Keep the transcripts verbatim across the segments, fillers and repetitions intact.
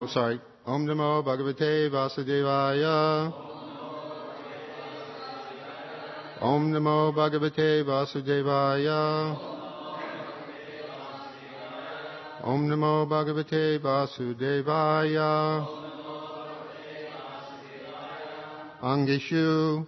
Oh, sorry. Om Namo Bhagavate Vasudevaya. Om Namo Bhagavate Vasudevaya. Om Namo Bhagavate Vasudevaya. Angishu.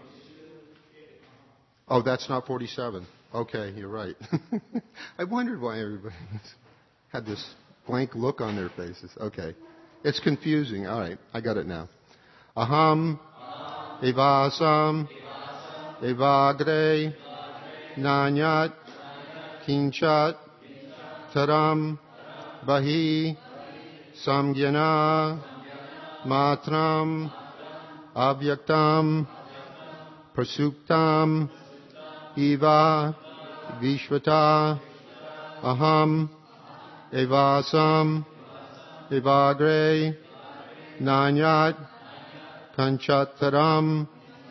Oh, that's not forty-seven. Okay, you're right. I wondered why everybody had this blank look on their faces. Okay. It's confusing. All right, I got it now. Aham evasam evagre nanyat kinchat taram bahi samgyana matram avyaktam prasuktam eva vishvata aham evasam evagre nanyat kanchataram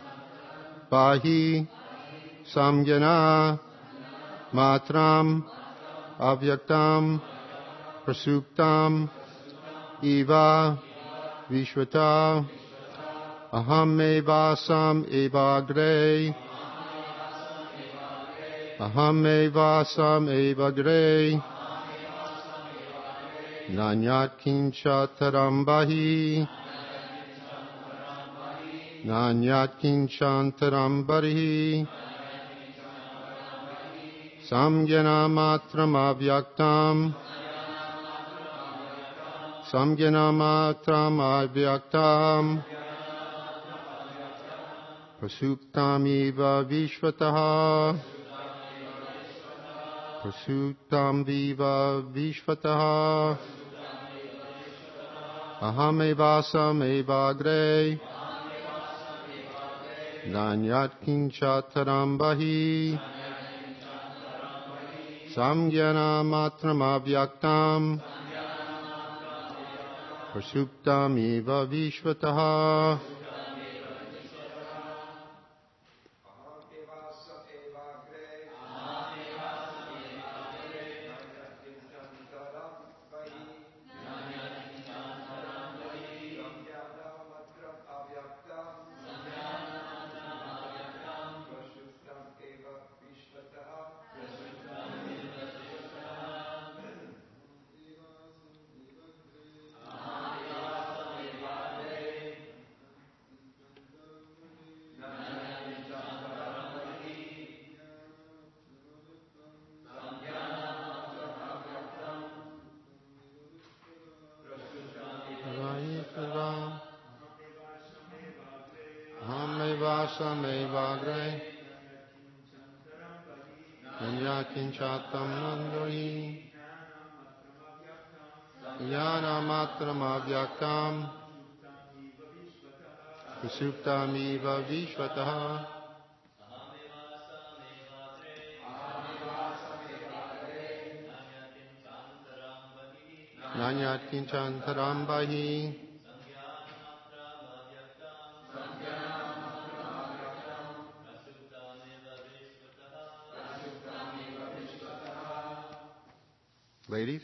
bahi samgyana matram avyaktam prasuktam eva vishvata aham evasam evagre aham evasam evagre Nanyat kinchataram bahi Nanyat kinchantaram barihi Samgyana matram avyaktam Samgyana matram avyaktam Prasuktam eva vishvataha Prasuktam viva vishvataha Aham evasam evagre Nanyat kinchataram bahi Samgyana matram avyaktam Prasuktam eva vishvataha. Samevagre Nanyakinchatam nandori Yana matram avyaktam Prasuktam eva vishvataha Nanyakinchantaram bahi Ladies?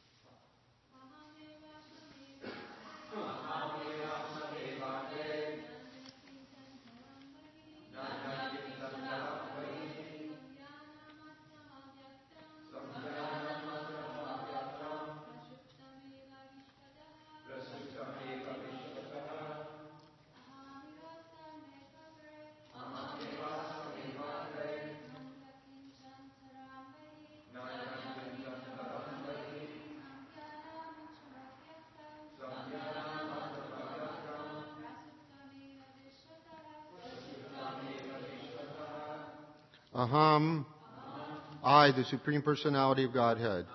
Aham, I, the Supreme Personality of Godhead.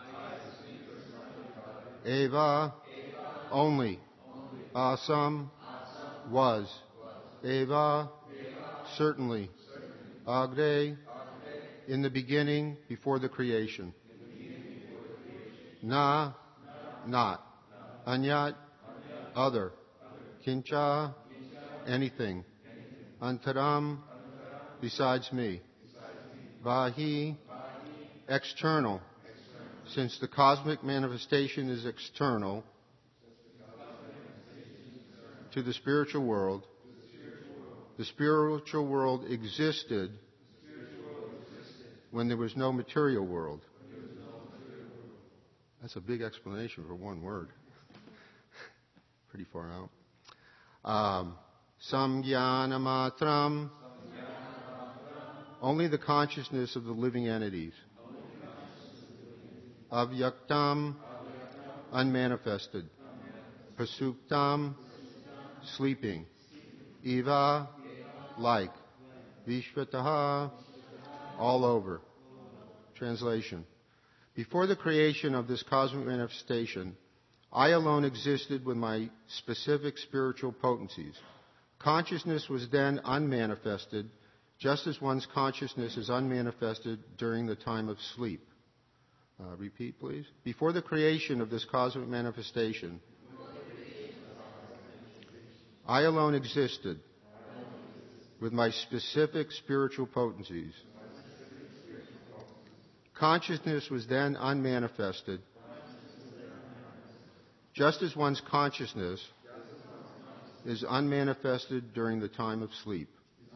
Eva, only. Asam, was. Eva, certainly. Agre, in the beginning, before the creation. Na, not. Anyat, other. Kincha, anything. Antaram, besides me. Vahi, external. Since the cosmic manifestation is external, to the spiritual world. The spiritual world existed when there was no material world. That's a big explanation for one word. Pretty far out. Um, Samjnana matram. Only the consciousness of the living entities. Avyaktam. Unmanifested. Pasuptam. Sleeping. Eva. Like. Vishvataha. All over. Translation. Before the creation of this cosmic manifestation, I alone existed with my specific spiritual potencies. Consciousness was then unmanifested, just as one's consciousness is unmanifested during the time of sleep. Uh, repeat, please. Before the creation of this cosmic manifestation, I alone existed with my specific spiritual potencies. Consciousness was then unmanifested, just as one's consciousness is unmanifested during the time of sleep.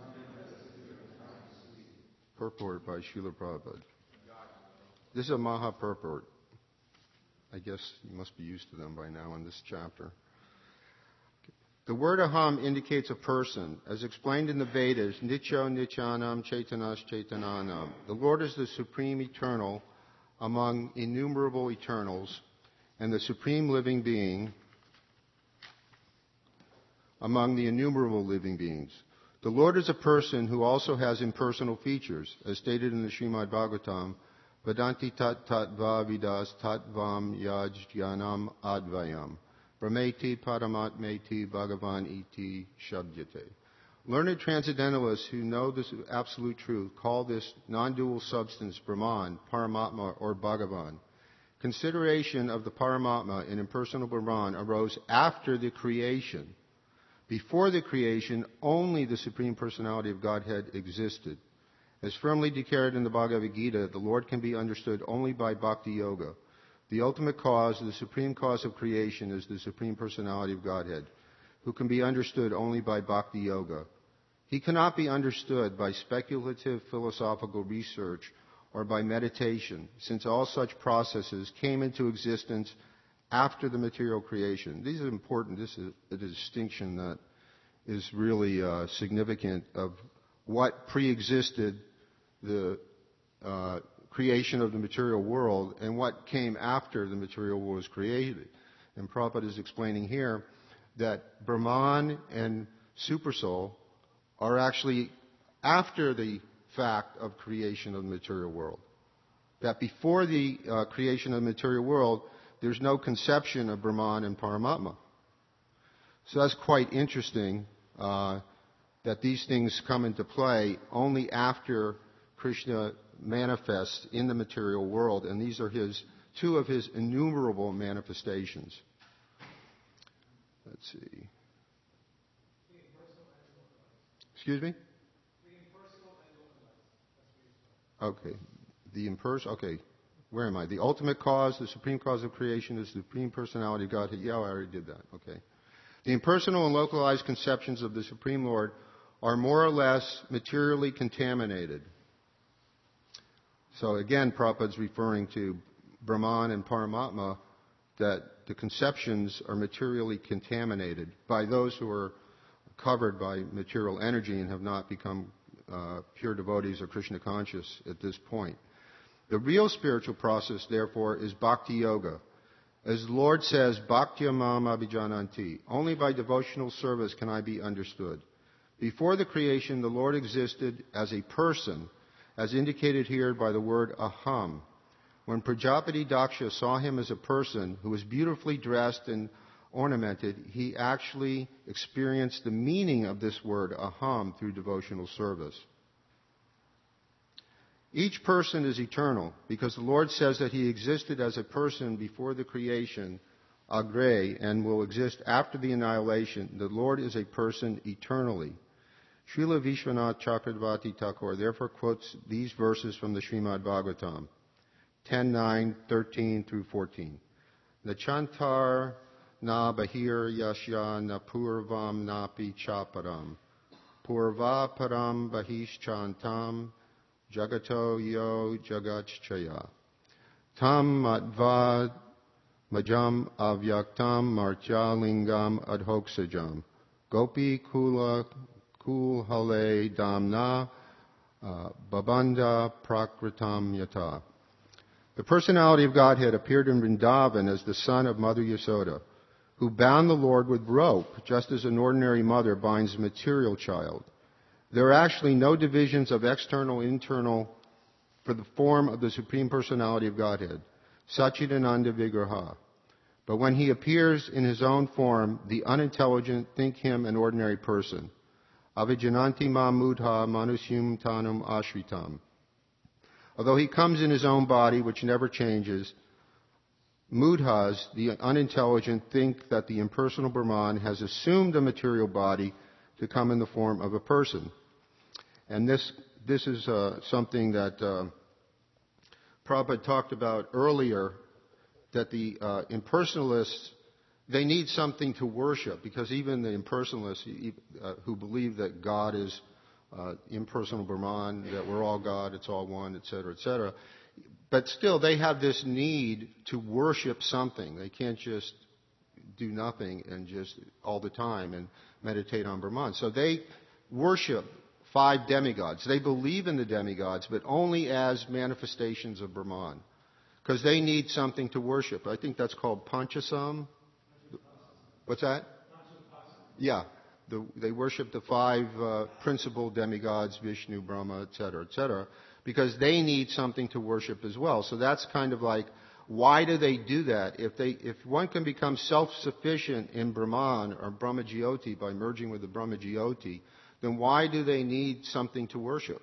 Purport by Srila Prabhupada. This is a Maha purport. I guess you must be used to them by now in this chapter. The word aham indicates a person. As explained in the Vedas, Nityo Nityanam Chaitanas Chaitananam. The Lord is the supreme eternal among innumerable eternals and the supreme living being among the innumerable living beings. The Lord is a person who also has impersonal features, as stated in the Srimad Bhagavatam, Vadanti tat tat va vidas tat vam yaj jnanam advayam. Brahmeti paramatmeti bhagavan iti shabdyate. Learned transcendentalists who know this absolute truth call this non-dual substance Brahman, Paramatma, or Bhagavan. Consideration of the Paramatma in impersonal Brahman arose after the creation. Before the creation, only the Supreme Personality of Godhead existed. As firmly declared in the Bhagavad Gita, the Lord can be understood only by Bhakti Yoga. The ultimate cause, the supreme cause of creation, is the Supreme Personality of Godhead, who can be understood only by Bhakti Yoga. He cannot be understood by speculative philosophical research or by meditation, since all such processes came into existence after the material creation. These are important. This is a distinction that is really uh, significant of what pre-existed the uh, creation of the material world and what came after the material world was created. And Prabhupada is explaining here that Brahman and Supersoul are actually after the fact of creation of the material world. That before the uh, creation of the material world, there's no conception of Brahman and Paramatma. So that's quite interesting uh, that these things come into play only after Krishna manifests in the material world, and these are his two of his innumerable manifestations. Let's see. Excuse me? Okay. The impersonal. Okay. Where am I? The ultimate cause, the supreme cause of creation, is the Supreme Personality of Godhead. Yeah, I already did that. Okay. The impersonal and localized conceptions of the Supreme Lord are more or less materially contaminated. So again, Prabhupada's referring to Brahman and Paramatma, that the conceptions are materially contaminated by those who are covered by material energy and have not become uh, pure devotees or Krishna conscious at this point. The real spiritual process, therefore, is Bhakti Yoga. As the Lord says, Bhakti Mam Abhijananti. Only by devotional service can I be understood. Before the creation, the Lord existed as a person, as indicated here by the word aham. When Prajapati Daksha saw him as a person who was beautifully dressed and ornamented, he actually experienced the meaning of this word aham through devotional service. Each person is eternal because the Lord says that he existed as a person before the creation, agre, and will exist after the annihilation. The Lord is a person eternally. Srila Vishwanath Chakravarti Thakur therefore quotes these verses from the Srimad Bhagavatam, ten nine, thirteen through fourteen. Nachantar na bahir yashya na purvam napi chaparam. Purva param bahischantam jagato yo jagatchaya. Tam matva majam avyaktam martyalingam adhoksajam. Gopi kula kul hale damna uh, babanda prakritam yata. The personality of Godhead appeared in Vrindavan as the son of Mother Yasoda, who bound the Lord with rope, just as an ordinary mother binds a material child. There are actually no divisions of external, internal, for the form of the Supreme Personality of Godhead, Satchidananda Vigraha. But when he appears in his own form, the unintelligent think him an ordinary person. Avijananti ma mudha manusyum tanum ashritam. Although he comes in his own body, which never changes, mudhas, the unintelligent, think that the impersonal Brahman has assumed a material body to come in the form of a person. And this this is uh, something that uh, Prabhupada talked about earlier, that the uh, impersonalists, they need something to worship, because even the impersonalists uh, who believe that God is uh, impersonal Brahman, that we're all God, it's all one, et cetera, et cetera, but still they have this need to worship something. They can't just do nothing and just all the time and meditate on Brahman. So they worship five demigods. They believe in the demigods, but only as manifestations of Brahman, because they need something to worship. I think that's called Panchasam. What's that? Yeah. The, they worship the five uh, principal demigods, Vishnu, Brahma, et cetera, et cetera, because they need something to worship as well. So that's kind of like, why do they do that? If they, if one can become self-sufficient in Brahman or Brahmajyoti by merging with the Brahmajyoti, then why do they need something to worship?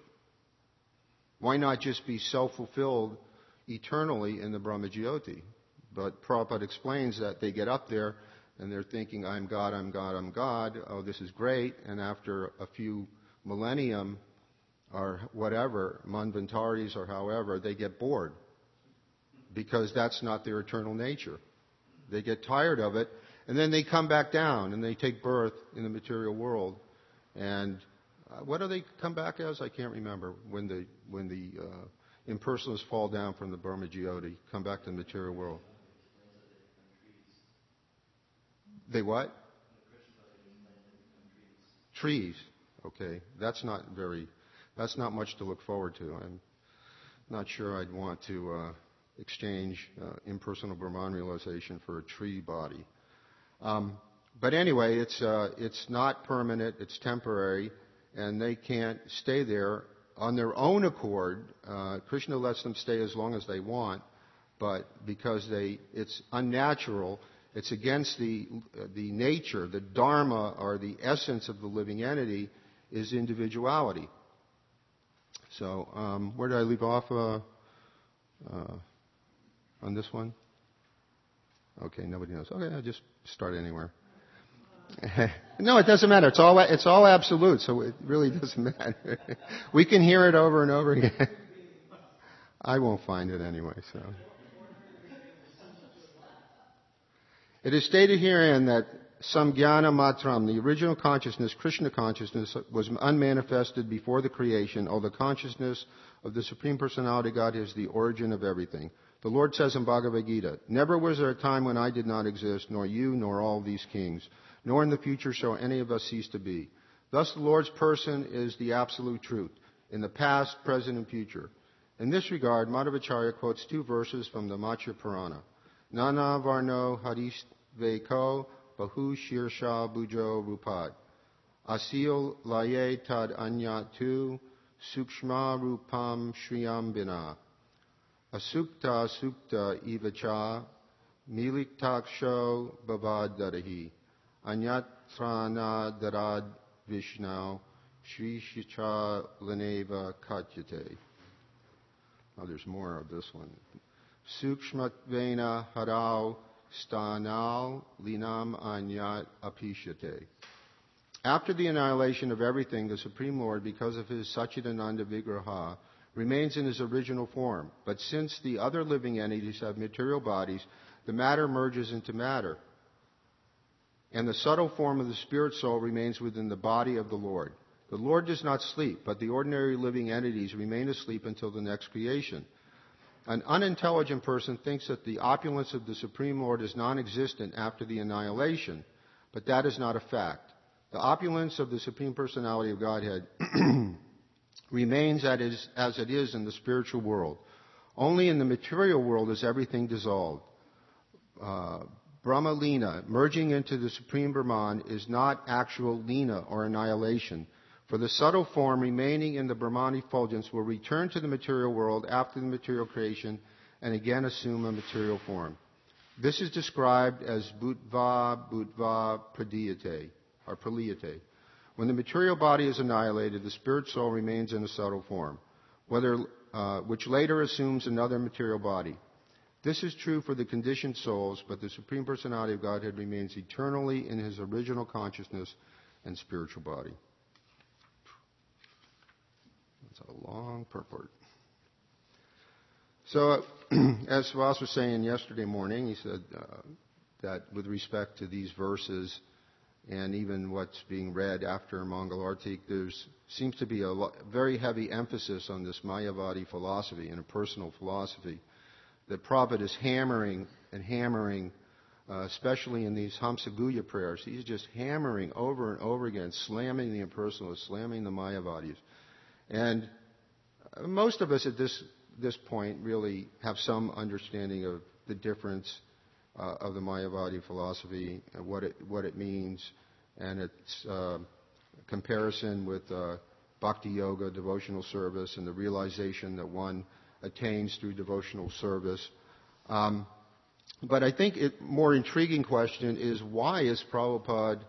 Why not just be self-fulfilled eternally in the Brahmajyoti? But Prabhupada explains that they get up there and they're thinking, I'm God, I'm God, I'm God. Oh, this is great. And after a few millennium or whatever, manvantaris or however, they get bored, because that's not their eternal nature. They get tired of it, and then they come back down and they take birth in the material world. And uh, what do they come back as? I can't remember. When the when the uh, impersonalists fall down from the Brahmajyoti, come back to the material world. They what? Trees. Okay, that's not very. That's not much to look forward to. I'm not sure I'd want to uh, exchange uh, impersonal Brahman realization for a tree body. Um, but anyway, it's uh, it's not permanent. It's temporary, and they can't stay there on their own accord. Uh, Krishna lets them stay as long as they want, but because they, it's unnatural. It's against the the nature, the dharma, or the essence of the living entity is individuality. So, um, where did I leave off uh, uh, on this one? Okay, nobody knows. Okay, I'll just start anywhere. No, it doesn't matter. It's all it's all absolute, so it really doesn't matter. We can hear it over and over again. I won't find it anyway, so. It is stated herein that Samgyana Matram, the original consciousness, Krishna consciousness, was unmanifested before the creation, although the consciousness of the Supreme Personality of God is the origin of everything. The Lord says in Bhagavad Gita, never was there a time when I did not exist, nor you, nor all these kings, nor in the future shall any of us cease to be. Thus the Lord's person is the absolute truth, in the past, present, and future. In this regard, Madhvacharya quotes two verses from the Matsya Purana. Nana varno hadis veko bahu shirsha bujo rupad. Asil laye tad anyat tu sukshma rupam shriyam bina. Asukta sukta ivacha miliktaksho bavad dadahi. Anyat trana darad vishnau shri shicha laneva katyate. Oh, there's more of this one. Sukshmatvena harau stanal linam anyat apishate. After the annihilation of everything, the Supreme Lord, because of his Satchidananda Vigraha, remains in his original form. But since the other living entities have material bodies, the matter merges into matter. and the subtle form of the spirit soul remains within the body of the Lord. The Lord does not sleep, but the ordinary living entities remain asleep until the next creation. An unintelligent person thinks that the opulence of the Supreme Lord is non-existent after the annihilation, but that is not a fact. The opulence of the Supreme Personality of Godhead remains as it is in the spiritual world. Only in the material world is everything dissolved. Uh, Brahma Lina, merging into the Supreme Brahman, is not actual Lina or annihilation. For the subtle form remaining in the Brahman effulgence will return to the material world after the material creation and again assume a material form. This is described as Bhutva Bhutva Pradiyate, or Praliyate. When the material body is annihilated, the spirit soul remains in a subtle form, whether, uh, which later assumes another material body. This is true for the conditioned souls, but the Supreme Personality of Godhead remains eternally in his original consciousness and spiritual body. That's a long purport. So, uh, as Vas was saying yesterday morning, he said uh, that with respect to these verses and even what's being read after Mangalartik, there seems to be a lo- very heavy emphasis on this Mayavadi philosophy and a personal philosophy that Prabhupada is hammering and hammering, uh, especially in these Hamsaguya prayers. He's just hammering over and over again, slamming the impersonalists, slamming the Mayavadis. And most of us at this this point really have some understanding of the difference uh, of the Mayavadi philosophy and what it what it means, and its uh, comparison with uh, Bhakti Yoga, devotional service, and the realization that one attains through devotional service. Um, but I think a more intriguing question is, why is Prabhupada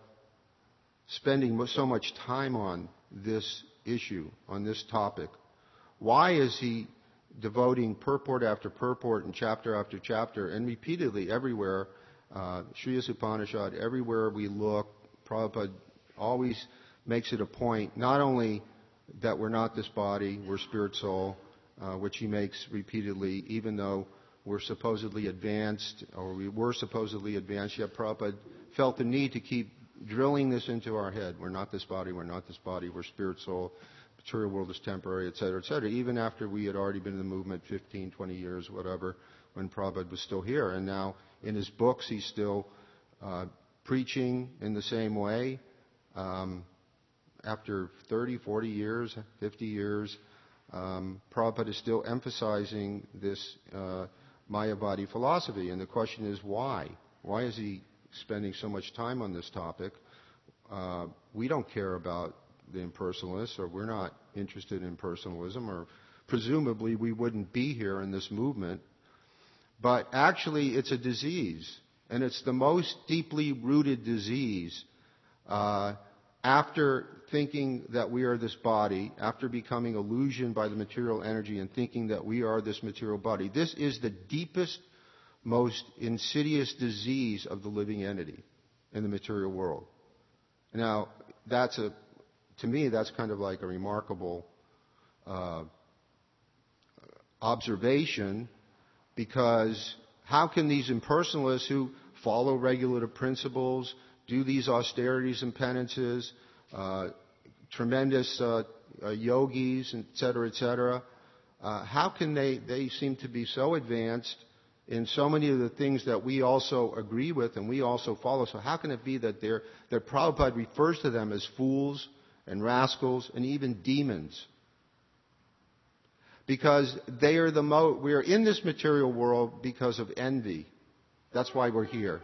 spending so much time on this issue, on this topic? Why is he devoting purport after purport and chapter after chapter and repeatedly everywhere, uh, Shriyas Upanishad, everywhere we look, Prabhupada always makes it a point, not only that we're not this body, we're spirit soul, uh, which he makes repeatedly, even though we're supposedly advanced, or we were supposedly advanced, yet Prabhupada felt the need to keep drilling this into our head. We're not this body, we're not this body, we're spirit soul, material world is temporary, et cetera, et cetera, even after we had already been in the movement fifteen, twenty years, whatever, when Prabhupada was still here. And now in his books he's still uh, preaching in the same way. Um, after thirty, forty years, fifty years, um, Prabhupada is still emphasizing this uh, Mayavadi philosophy. And the question is, why? Why is he spending so much time on this topic? Uh, we don't care about the impersonalists, or we're not interested in personalism, or presumably we wouldn't be here in this movement. But actually it's a disease, and it's the most deeply rooted disease uh, after thinking that we are this body, after becoming illusioned by the material energy and thinking that we are this material body. This is the deepest, most insidious disease of the living entity in the material world. Now, that's a, to me, that's kind of like a remarkable uh, observation, because how can these impersonalists who follow regulative principles, do these austerities and penances, uh, tremendous uh, uh, yogis, et cetera, et cetera, uh, how can they, they seem to be so advanced in so many of the things that we also agree with and we also follow? So how can it be that they're, that Prabhupada refers to them as fools and rascals and even demons? Because they are the mo- we are in this material world because of envy. That's why we're here.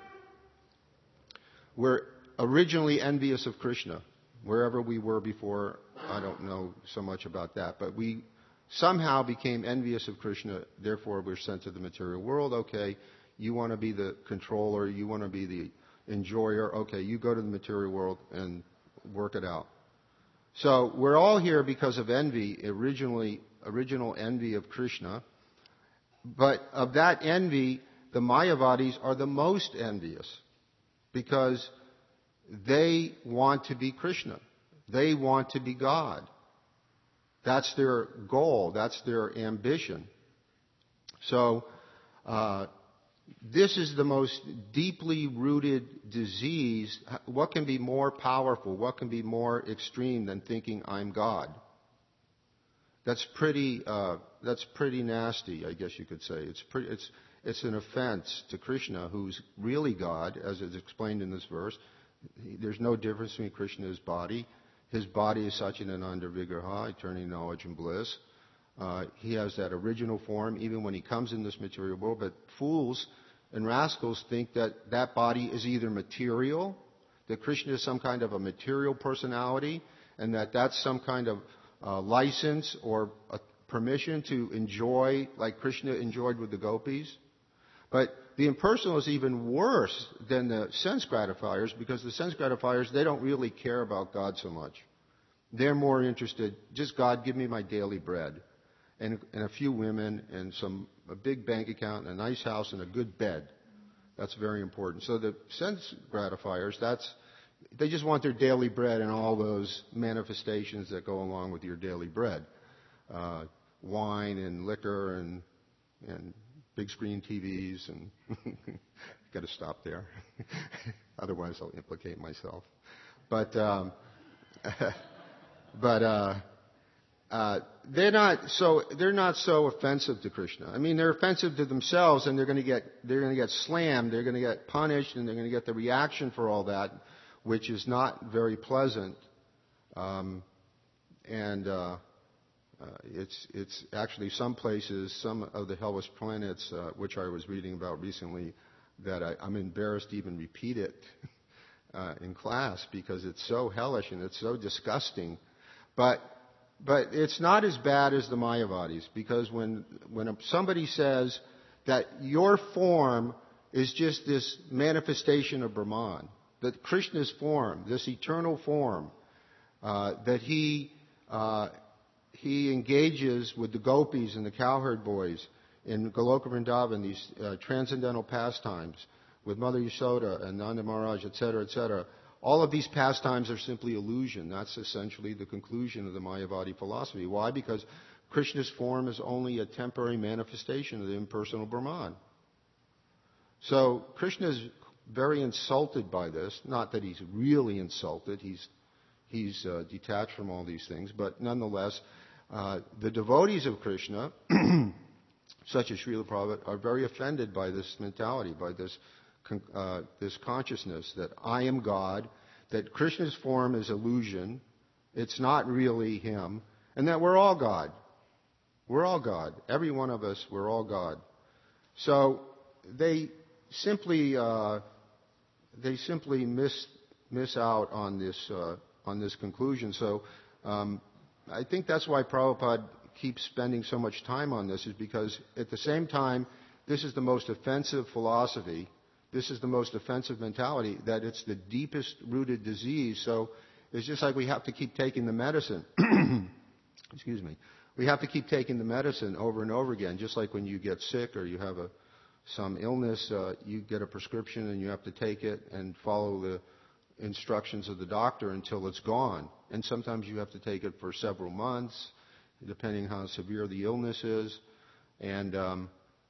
We're originally envious of Krishna. Wherever we were before, I don't know so much about that, but we somehow became envious of Krishna, therefore we're sent to the material world. Okay, you want to be the controller, you want to be the enjoyer, okay, you go to the material world and work it out. So we're all here because of envy, originally, original envy of Krishna. But of that envy, the Mayavadis are the most envious, because they want to be Krishna. They want to be God. That's their goal. That's their ambition. So, uh, this is the most deeply rooted disease. What can be more powerful? What can be more extreme than thinking I'm God? That's pretty. Uh, that's pretty nasty, I guess you could say. It's pretty. It's it's an offense to Krishna, who's really God, as is explained in this verse. There's no difference between Krishna and his body. His body is Satchidananda Vigraha, eternal knowledge and bliss. Uh, he has that original form even when he comes in this material world. But fools and rascals think that that body is either material, that Krishna is some kind of a material personality, and that that's some kind of uh, license or a permission to enjoy like Krishna enjoyed with the gopis. But the impersonal is even worse than the sense gratifiers, because the sense gratifiers, they don't really care about God so much. They're more interested, just God, give me my daily bread. And, and a few women and some a big bank account and a nice house and a good bed. That's very important. So the sense gratifiers, that's they just want their daily bread and all those manifestations that go along with your daily bread. Uh, wine and liquor and and big screen T Vs and got to stop there. Otherwise I'll implicate myself. But um, but uh, uh, they're not so they're not so offensive to Krishna. I mean, they're offensive to themselves, and they're going to get they're going to get slammed. They're going to get punished, and they're going to get the reaction for all that, which is not very pleasant. Um, and uh, uh, it's it's actually some places, some of the hellish planets, uh, which I was reading about recently, that I, I'm embarrassed to even repeat it uh, in class because it's so hellish and it's so disgusting. But But it's not as bad as the Mayavadis, because when when somebody says that your form is just this manifestation of Brahman, that Krishna's form, this eternal form, uh, that he uh, he engages with the gopis and the cowherd boys in Goloka Vrindavan, these uh, transcendental pastimes, with Mother Yashoda and Nanda Maharaj, et cetera, et cetera. All of these pastimes are simply illusion. That's essentially the conclusion of the Mayavadi philosophy. Why? Because Krishna's form is only a temporary manifestation of the impersonal Brahman. So Krishna is very insulted by this. Not that he's really insulted. He's he's uh, detached from all these things. But nonetheless, uh, the devotees of Krishna, such as Srila Prabhupada, are very offended by this mentality, by this Uh, this consciousness that I am God, that Krishna's form is illusion, it's not really him, and that we're all God. We're all God. Every one of us, we're all God. So they simply uh, they simply miss miss out on this uh, on this conclusion. So um, I think that's why Prabhupada keeps spending so much time on this, is because at the same time, this is the most offensive philosophy. This is the most offensive mentality, that it's the deepest rooted disease. So it's just like we have to keep taking the medicine. Excuse me. We have to keep taking the medicine over and over again. Just like when you get sick or you have a, some illness, uh, you get a prescription and you have to take it and follow the instructions of the doctor until it's gone. And sometimes you have to take it for several months, depending how severe the illness is. And um,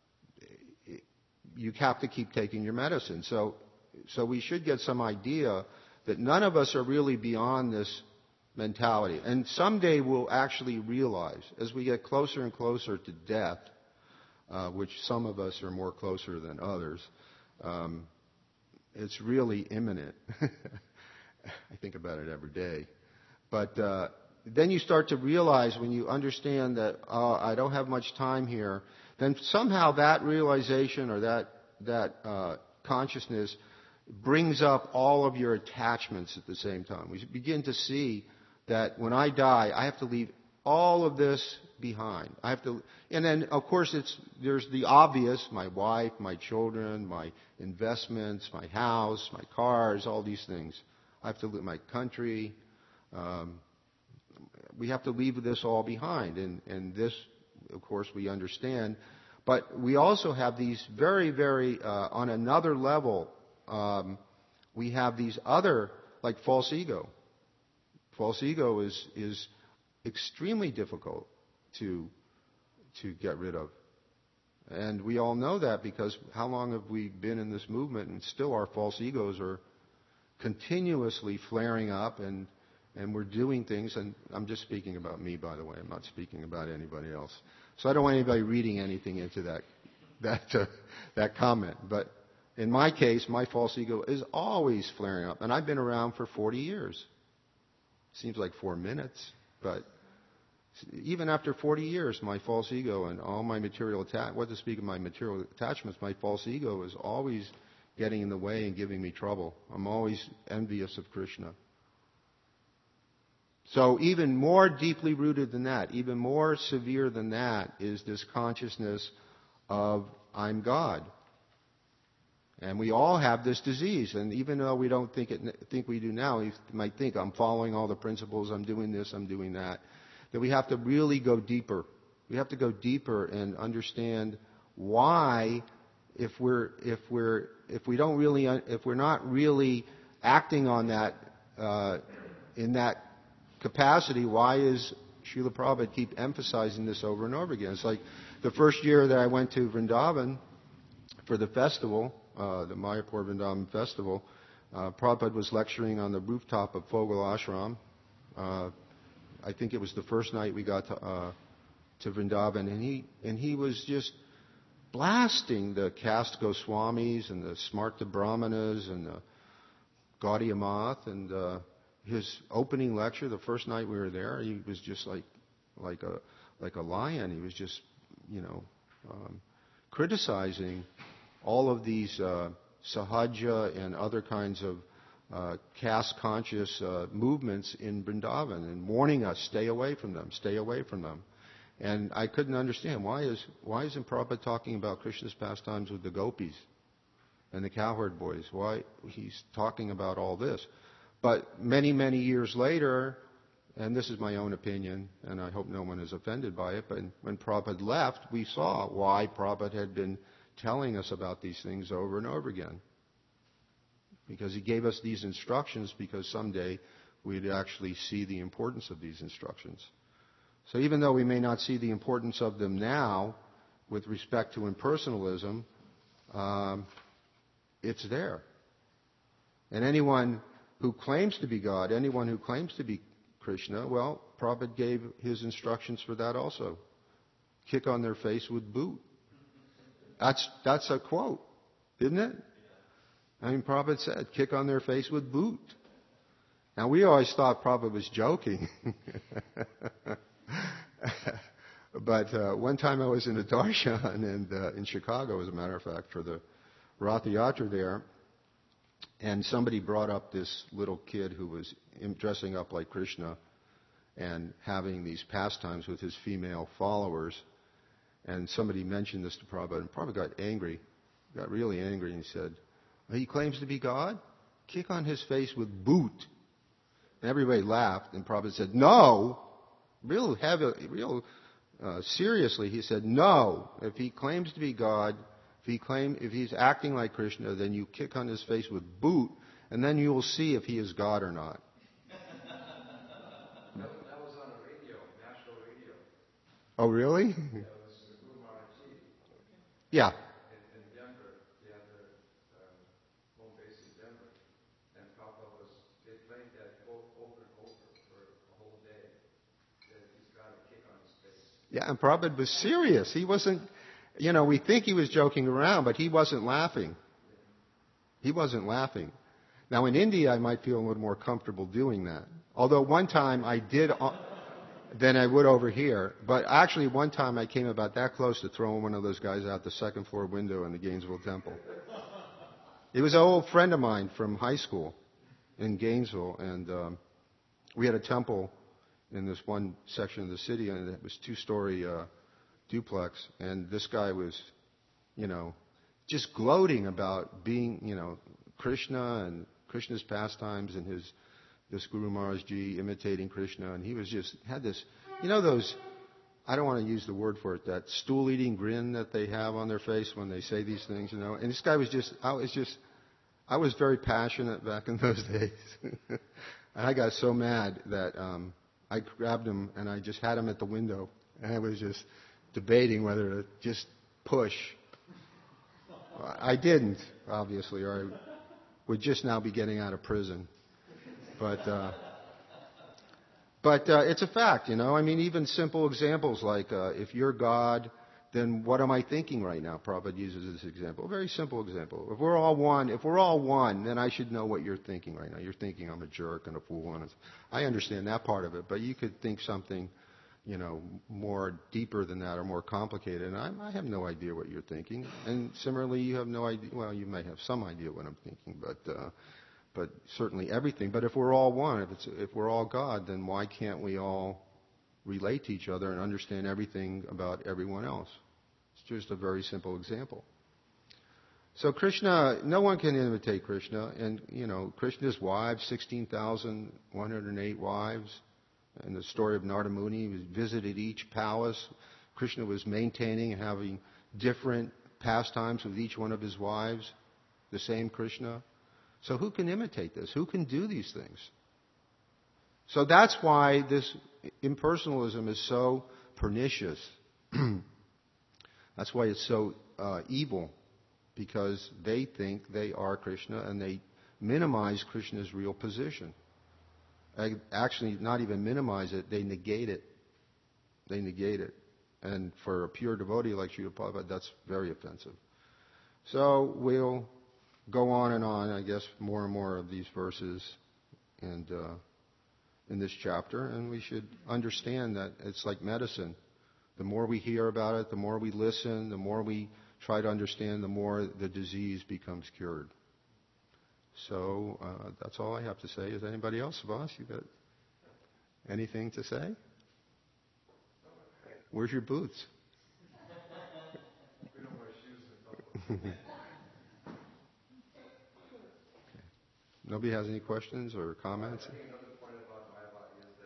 you have to keep taking your medicine. So, so we should get some idea that none of us are really beyond this mentality. And someday we'll actually realize, as we get closer and closer to death, uh, which some of us are more closer than others, um, it's really imminent. I think about it every day. But uh, then you start to realize, when you understand that uh, I don't have much time here, then somehow that realization or that that uh, consciousness brings up all of your attachments at the same time. We begin to see that when I die, I have to leave all of this behind. I have to, and then of course it's there's the obvious: my wife, my children, my investments, my house, my cars, all these things. I have to leave my country. Um, we have to leave this all behind, and and this, of course, we understand. But we also have these very, very, uh, on another level, um, we have these other, like false ego. False ego is is extremely difficult to to get rid of. And we all know that because how long have we been in this movement, and still our false egos are continuously flaring up, and and we're doing things. And I'm just speaking about me, by the way. I'm not speaking about anybody else. So I don't want anybody reading anything into that that uh, that comment. But in my case, my false ego is always flaring up, and I've been around for forty years. Seems like four minutes, but even after forty years, my false ego and all my material attach what to speak of my material attachments, my false ego is always getting in the way and giving me trouble. I'm always envious of Krishna. So even more deeply rooted than that, even more severe than that, is this consciousness of I'm God. And we all have this disease. And even though we don't think it, think we do now, you might think I'm following all the principles, I'm doing this, I'm doing that. That we have to really go deeper. We have to go deeper and understand why, if we're if we're if we don't really if we're not really acting on that uh, in that capacity, why is Srila Prabhupada keep emphasizing this over and over again? It's like the first year that I went to Vrindavan for the festival, uh, the Mayapur Vrindavan festival, uh, Prabhupada was lecturing on the rooftop of Fogal Ashram. Uh, I think it was the first night we got to uh, to Vrindavan, and he and he was just blasting the caste Goswamis and the Smarta Brahmanas and the Gaudiya Math, and uh, his opening lecture the first night we were there, he was just like like a like a lion. He was just you know um, criticizing all of these uh, Sahaja and other kinds of uh, caste-conscious uh, movements in Vrindavan, and warning us, stay away from them, stay away from them. And I couldn't understand, why is why isn't Prabhupada talking about Krishna's pastimes with the gopis and the cowherd boys? Why he's talking about all this? But many, many years later, and this is my own opinion, and I hope no one is offended by it, but when Prabhupada left, we saw why Prabhupada had been telling us about these things over and over again. Because he gave us these instructions because someday we'd actually see the importance of these instructions. So even though we may not see the importance of them now with respect to impersonalism, um, it's there. And anyone who claims to be God, anyone who claims to be Krishna, well, Prabhupada gave his instructions for that also. Kick on their face with boot. That's, that's a quote, isn't it? I mean, Prabhupada said, kick on their face with boot. Now, we always thought Prabhupada was joking. But uh, one time I was in a darshan and, uh, in Chicago, as a matter of fact, for the Ratha Yatra there, and somebody brought up this little kid who was dressing up like Krishna and having these pastimes with his female followers. And somebody mentioned this to Prabhupada, and Prabhupada got angry, got really angry, and he said, he claims to be God? Kick on his face with boot. And everybody laughed, and Prabhupada said, no, real heavy, real uh, seriously, he said, no, if he claims to be God, if he claim, if he's acting like Krishna, then you kick on his face with boot, and then you will see if he is God or not. That, that was on the radio, national radio. Oh, really? That was Guru Maharaj. Yeah. In, in Denver, they had their uh, home base in Denver, and Prabhupada was, they played that over and over for a whole day, that he's got to kick on his face. Yeah, and Prabhupada was serious. He wasn't, you know, we think he was joking around, but he wasn't laughing. He wasn't laughing. Now, in India, I might feel a little more comfortable doing that. Although one time I did uh, than I would over here. But actually, one time I came about that close to throwing one of those guys out the second floor window in the Gainesville Temple. It was an old friend of mine from high school in Gainesville, and um, we had a temple in this one section of the city, and it was two-story uh, duplex. And this guy was, you know, just gloating about being, you know, Krishna and Krishna's pastimes and his this Guru Maharaj Ji imitating Krishna, and he was just had this, you know, those, I don't want to use the word for it, that stool-eating grin that they have on their face when they say these things, you know. And this guy was just, I was just, I was very passionate back in those days, and I got so mad that um, I grabbed him and I just had him at the window, and I was just debating whether to just push. I didn't, obviously, or I would just now be getting out of prison. But uh, but uh, it's a fact, you know. I mean, even simple examples like uh, if you're God, then what am I thinking right now? Prabhupada uses this example. A very simple example. If we're all one, if we're all one, then I should know what you're thinking right now. You're thinking I'm a jerk and a fool. And I understand that part of it, but you could think something, you know, more deeper than that or more complicated. And I, I have no idea what you're thinking. And similarly, you have no idea. Well, you may have some idea what I'm thinking, but uh, but certainly everything. But if we're all one, if it's if we're all God, then why can't we all relate to each other and understand everything about everyone else? It's just a very simple example. So Krishna, no one can imitate Krishna. And, you know, Krishna's wives, sixteen thousand one hundred eight wives. And the story of Narada Muni, he visited each palace. Krishna was maintaining and having different pastimes with each one of his wives, the same Krishna. So who can imitate this? Who can do these things? So that's why this impersonalism is so pernicious. That's why it's so uh, evil, because they think they are Krishna and they minimize Krishna's real position. Actually, not even minimize it, they negate it. They negate it. And for a pure devotee like Srila Prabhupada, that's very offensive. So we'll go on and on, I guess, more and more of these verses and uh, in this chapter, and we should understand that it's like medicine. The more we hear about it, the more we listen, the more we try to understand, the more the disease becomes cured. So uh, that's all I have to say. Is anybody else, Boss? You got anything to say? Where's your boots? We don't wear shoes in Okay. Nobody has any questions or comments? I think another point about Mayavadi is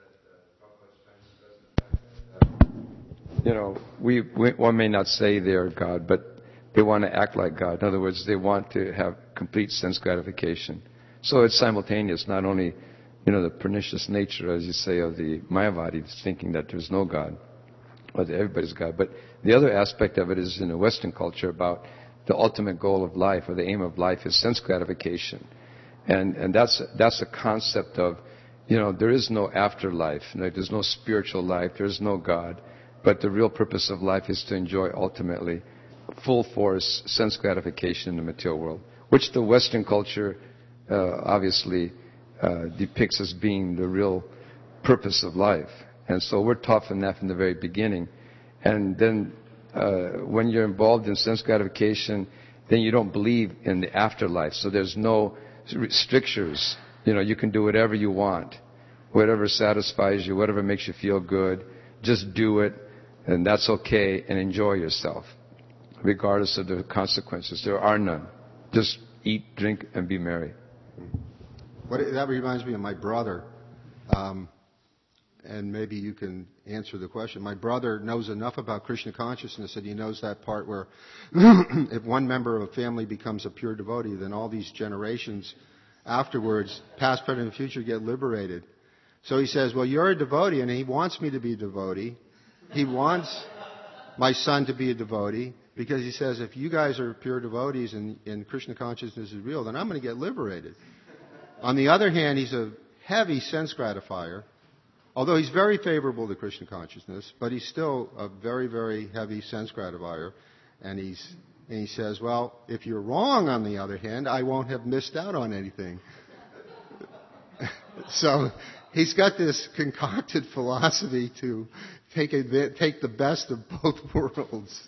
that uh, Prabhupada's trying to stress the fact that, uh, you know, we, we one may not say they're God, but they want to act like God. In other words, they want to have complete sense gratification. So it's simultaneous, not only, you know, the pernicious nature, as you say, of the Mayavadi, thinking that there's no God, or that everybody's God, but the other aspect of it is in the Western culture about the ultimate goal of life, or the aim of life, is sense gratification. And and that's that's the concept of, you know, there is no afterlife, there's no spiritual life, there's no God, but the real purpose of life is to enjoy ultimately full force sense gratification in the material world, which the Western culture uh, obviously uh, depicts as being the real purpose of life. And so we're taught from that from the very beginning. And then uh, when you're involved in sense gratification, then you don't believe in the afterlife. So there's no strictures. You know, you can do whatever you want, whatever satisfies you, whatever makes you feel good. Just do it, and that's okay, and enjoy yourself, regardless of the consequences. There are none. Just eat, drink, and be merry. What, that reminds me of my brother. Um, and maybe you can answer the question. My brother knows enough about Krishna consciousness that he knows that part where if one member of a family becomes a pure devotee, then all these generations afterwards, past, present, and future, get liberated. So he says, well, you're a devotee, and he wants me to be a devotee. He wants my son to be a devotee, because he says, if you guys are pure devotees and, and Krishna consciousness is real, then I'm going to get liberated. On the other hand, he's a heavy sense gratifier, although he's very favorable to Krishna consciousness, but he's still a very, very heavy sense gratifier. And he's and he says, well, if you're wrong, on the other hand, I won't have missed out on anything. So he's got this concocted philosophy to take a, take the best of both worlds.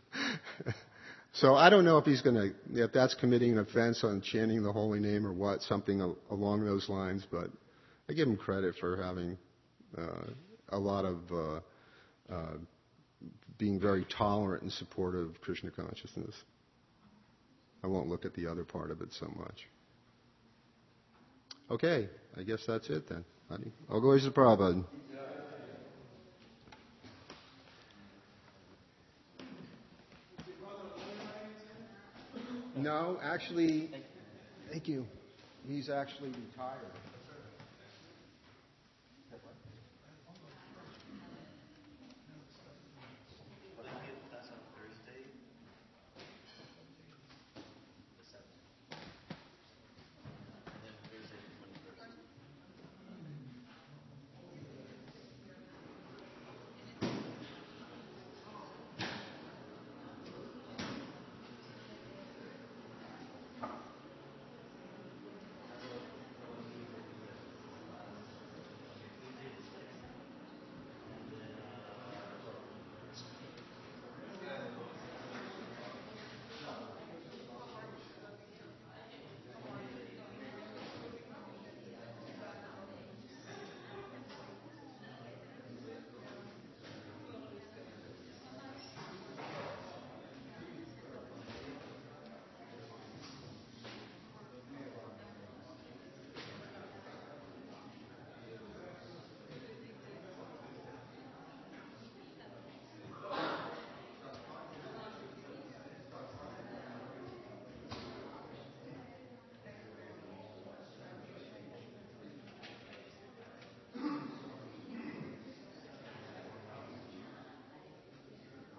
So I don't know if he's going to, if that's committing an offense on chanting the holy name or what, something along those lines. But I give him credit for having uh, a lot of uh, uh, being very tolerant and supportive of Krishna consciousness. I won't look at the other part of it so much. Okay, I guess that's it then. I'll go to Prabhupada. No, actually, thank you. He's actually retired.